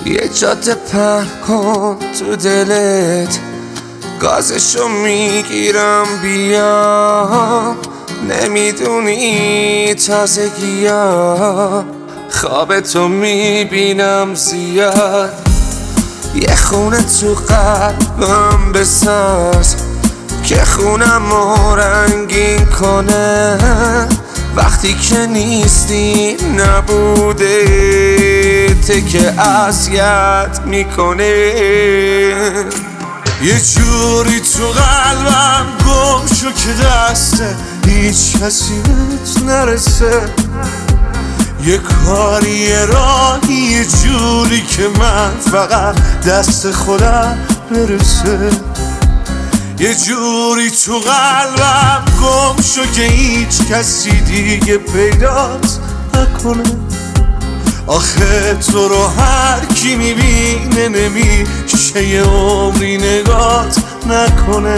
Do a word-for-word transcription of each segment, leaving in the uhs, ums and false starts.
یه جاده پهن کن تو دلت، گازشو میگیرم بیام. نمیدونی تازگیام، خواب تو میبینم زیاد. یه خونه تو قلبم بساز که خونمو رنگین کنه. وقتی که نیستی نبوده ته که اذیت میکنه. یه جوری تو قلبم گم شو که دست هیچ کسی بهت نرسه. یه کاری یه راهی یه جوری که من فقط دست خودم برسه. یه جوری تو قلبم گم شو که هیچ کسی دیگه پیدات نکنه. آخه تو رو هر کی میبینه نمیشه یه عمری نگات نکنه.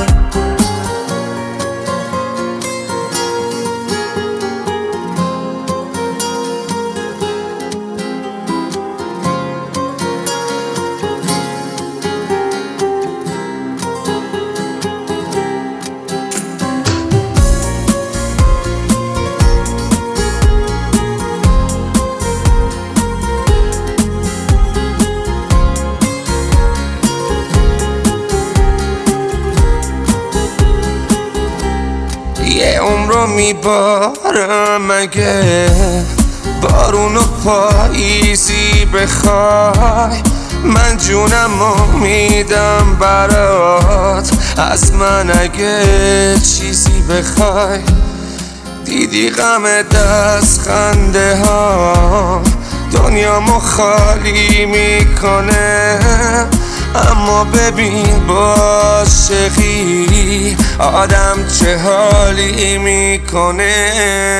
یه عمرو میبارم مگه بارون و پاییزی بخوای. من جونمو میدم برات، از من اگه چیزی بخوای. دیدی غم دست خنده ها دنیامو خالی میکنه. اما ببین با عاشقی آدم چه حالی میکنه.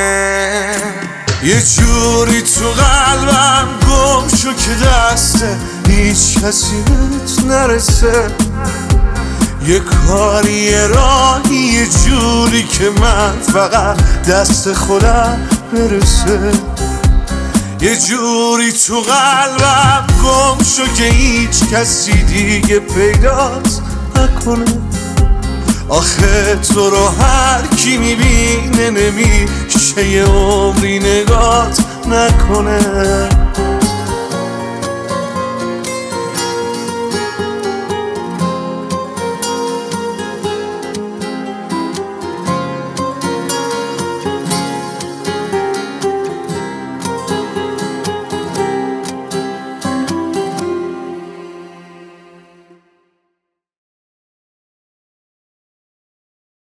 یه جوری تو قلبم گم شو که دست هیچ کسی بهت نرسه. یه کاری یه راهی یه جوری که من فقط دست خودم برسه. یه جوری تو قلبم گم شو که هیچ کسی دیگه پیدات نکنه. آخه تو رو هر کی میبینه نمیشه یه عمری نگات نکنه.